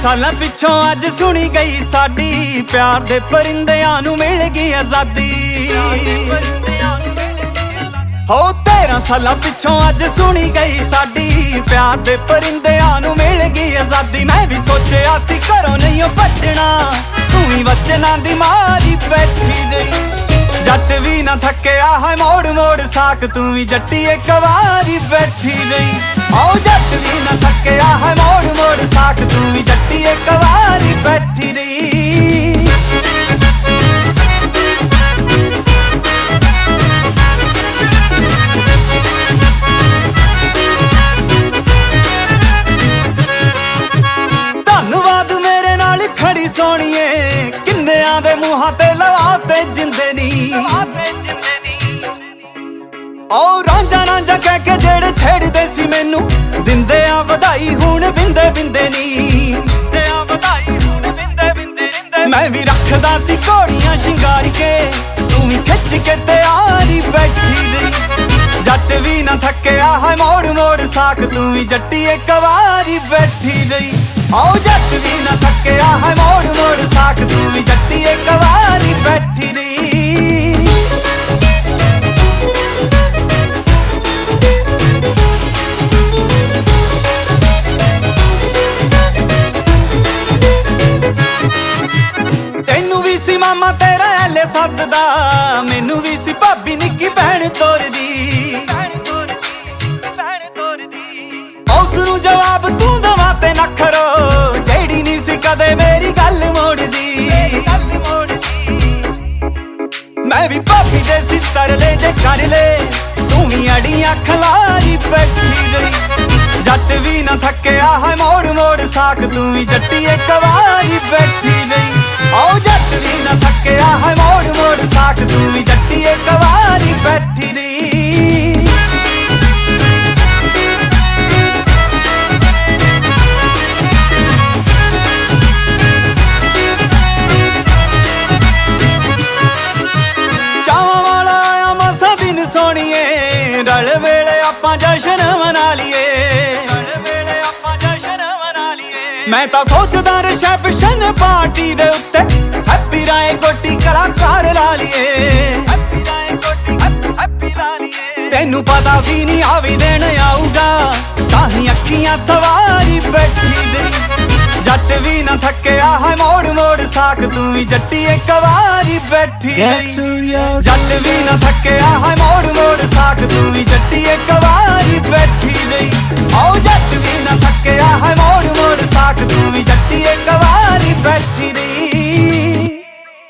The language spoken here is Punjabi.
ਸਾਲਾਂ ਪਿੱਛੋਂ ਅੱਜ ਸੁਣੀ ਗਈ ਸਾਡੀ ਪਿਆਰ ਦੇ ਪਰਿੰਦਿਆਂ ਨੂੰ ਮਿਲ ਗਈ ਆਜ਼ਾਦੀ। ਹੋ 13 ਸਾਲਾਂ ਪਿੱਛੋਂ ਅੱਜ ਸੁਣੀ ਗਈ ਸਾਡੀ ਪਿਆਰ ਦੇ ਪਰਿੰਦਿਆਂ ਨੂੰ ਮਿਲ ਗਈ ਆਜ਼ਾਦੀ। ਮੈਂ ਵੀ ਸੋਚਿਆ ਸੀ ਘਰੋਂ ਨਹੀਂ ਭੱਜਣਾ, ਤੂੰ ਵੀ ਵਚਨਾਂ ਦੀ ਮਾਰੀ ਬੈਠੀ ਰਹੀ। ਜੱਟ ਵੀ ਨਾ ਥੱਕਿਆ ਹੈ ਮੋੜ ਮੋੜ ਸਾਕ, ਤੂੰ ਵੀ ਜੱਟੀ ਇੱਕ ਵਾਰੀ ਬੈਠੀ ਰਹੀ। ਓ ਜੱਟ ਵੀ ਨਾ ਥੱਕਿਆ ਹੈ ਮੋੜ ਮੋੜ ਸਾਕ, ਤੂੰ ਵੀ ਜੱਟੀ ਇੱਕ ਵਾਰੀ ਬੈਠੀ ਰਹੀ। ਧੰਨਵਾਦ ਮੇਰੇ ਨਾਲ ਖੜੀ ਸੋਹਣੀਏ, ਕਿੰਨਿਆਂ ਦੇ ਮੂੰਹਾਂ ਤੇ ਲਵਾ ਤੇ ਜਿੰਦੇ ਨੀ। ਓ ਰਾਂਝਾ ਰਾਂਝਾ ਕਹਿ ਕੇ ਜਿਹੜੇ ਛੇੜਦੇ ਸੀ ਮੈਨੂੰ, ਦਿੰਦੇ ਆ ਵਧਾਈ ਹੁਣ ਬਿੰਦੇ ਬਿੰਦੇ ਨੀ। ਮੈਂ ਵੀ ਰੱਖਦਾ ਸੀ ਘੋੜੀਆਂ ਸ਼ਿੰਗਾਰ ਕੇ, ਤੂੰ ਵੀ ਖਿੱਚ ਕੇ ਤਿਆਰੀ ਬੈਠੀ ਰਹੀ। ਜੱਟ ਵੀ ਨਾ ਥੱਕਿਆ ਹੈ ਮੋੜ ਮੋੜ ਸਾਕ, ਤੂੰ ਵੀ ਜੱਟੀ ਇੱਕ ਵਾਰੀ ਬੈਠੀ ਰਹੀ। ਓ ਜੱਟ ਵੀ ਨਾ ਥੱਕਿਆ ਹੈ ਮੋੜ ਮੋੜ ਸਾਕ, ਤੂੰ ਵੀ ਜੱਟੀ ਇੱਕ ਵਾਰੀ ਬੈਠੀ ਰਹੀ। ਤੈਨੂੰ ਵੀ ਸੀ ਮਾਮਾ ਤੇਰਾ ਐਲੇ ਸੱਦਦਾ, ਮੈਨੂੰ ਵੀ ਸੀ ਭਾਬੀ ਨਿੱਕੀ ਭੈਣ ਤੋਰਦੀ। ਉਸ ਨੂੰ ਜਵਾਬ ਤੂੰ ਦਵਾ ਤੇ ਨਖਰੋ, ਜਿਹੜੀ ਨਹੀਂ ਸੀ ਕਦੇ ਮੇਰੀ ਗੱਲ ਮੋੜਦੀ। ਮੈਂ ਵੀ ਭਾਬੀ ਦੇ ਸੀ ਤਰਲੇ ਜੇ ਕਰ ਲੈ, ਤੂੰ ਵੀ ਅੜੀਆਂ ਖਲਾਰੀ ਬੈਠੀ ਰਹੀ। ਜੱਟ ਵੀ ਨਾ ਥੱਕਿਆ ਹੈ ਮੋੜ ਮੋੜ ਸਾਕ, ਤੂੰ ਵੀ ਜੱਟੀ ਇੱਕ ਵਾਰੀ ਬੈਠੀ ਰਹੀ। ਓ ਜੱਟ ਵੀ ਨਾ ਥੱਕਿਆ ਹੈ ਮੋੜ ਮੋੜ ਸਾਕ, ਤੂੰ ਵੀ ਜੱਟੀ ਇੱਕ ਵਾਰੀ ਬੈਠੀ ਰਹੀ। ਚਾਵਾਂ ਵਾਲਾ ਆਇਆ ਮਸਾਂ ਦਿਨ ਸੋਹਣੀਏ, ਰਲ ਵੇਲੇ ਆਪਾਂ ਜਸ਼ਨ ਮਨਾ ਲਈਏ। ਮੈਂ ਤਾਂ ਸੋਚਦਾ ਰਿਸੈਪਸ਼ਨ ਪਾਰਟੀ ਦੇ ਉੱਤੇ ਹੈਪੀ ਰਾਏ ਗੋਟੀ ਕਲਾਕਾਰ ਲਾ ਲਈਏ। ਤੈਨੂੰ ਪਤਾ ਸੀ ਨਹੀਂ ਆ ਵੀ ਦੇਣ ਆਊਗਾ, ਤਾਂ ਹੀ ਅੱਖੀਆਂ ਸਵਾਰੀ ਬੈਠੀ ਰਹੀ। ਜੱਟ ਵੀ ਨਾ ਥੱਕਿਆ ਹੈ ਮੋੜ ਮੋੜ ਸਾਕ, ਤੂੰ ਵੀ ਜੱਟੀ ਇੱਕ ਵਾਰੀ ਬੈਠੀ ਰਹੀ। ਜੱਟ ਵੀ ਨਾ